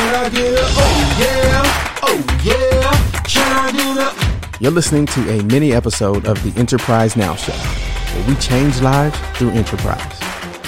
I get a oh yeah, oh yeah, can I get a... You're listening to a mini episode of the Enterprise Now Show, where we change lives through enterprise.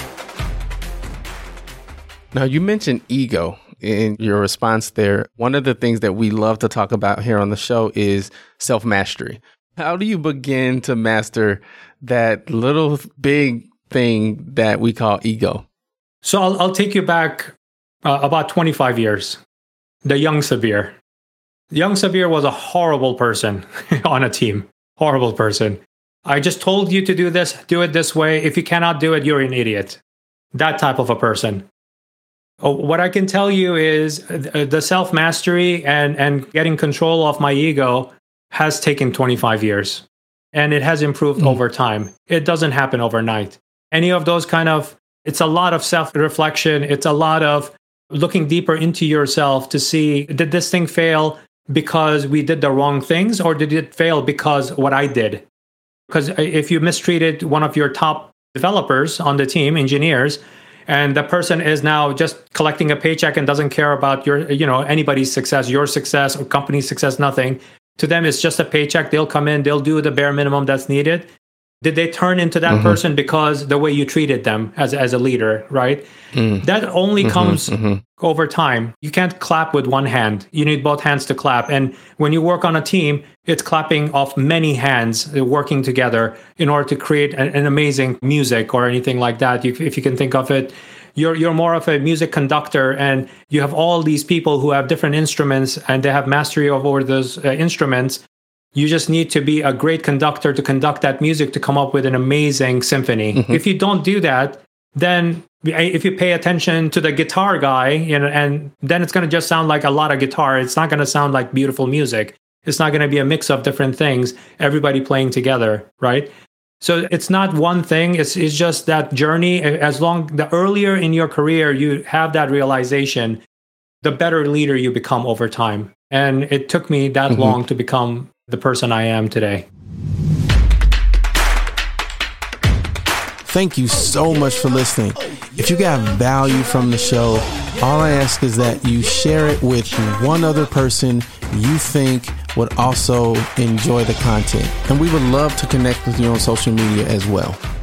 Now, you mentioned ego in your response there. One of the things that we love to talk about here on the show is self-mastery. How do you begin to master that little big thing that we call ego? So I'll take you back about 25 years. The young Severe. Young Severe was a horrible person on a team. Horrible person. I just told you to do this, do it this way. If you cannot do it, you're an idiot. That type of a person. What I can tell you is the self-mastery and getting control of my ego has taken 25 years. And it has improved over time. It doesn't happen overnight. Any of those it's a lot of self-reflection. It's a lot of looking deeper into yourself to see, did this thing fail because we did the wrong things, or did it fail because what I did? Because if you mistreated one of your top developers on the team, engineers, and the person is now just collecting a paycheck and doesn't care about anybody's success, your success or company's success, nothing. To them, it's just a paycheck. They'll come in, they'll do the bare minimum that's needed. Did they turn into that person because the way you treated them as a leader, right? That only comes over time. You can't clap with one hand. You need both hands to clap. And when you work on a team, it's clapping off many hands working together in order to create an amazing music or anything like that. If you can think of it, you're more of a music conductor, and you have all these people who have different instruments and they have mastery over those instruments. You just need to be a great conductor to conduct that music to come up with an amazing symphony. If you don't do that, then if you pay attention to the guitar guy, and then it's going to just sound like a lot of guitar. It's not going to sound like beautiful music. It's not going to be a mix of different things, everybody playing together, right? So it's not one thing. It's just that journey. The earlier in your career you have that realization, the better leader you become over time. And it took me that long to become the person I am today. Thank you so much for listening. If you got value from the show, all I ask is that you share it with one other person you think would also enjoy the content. And we would love to connect with you on social media as well.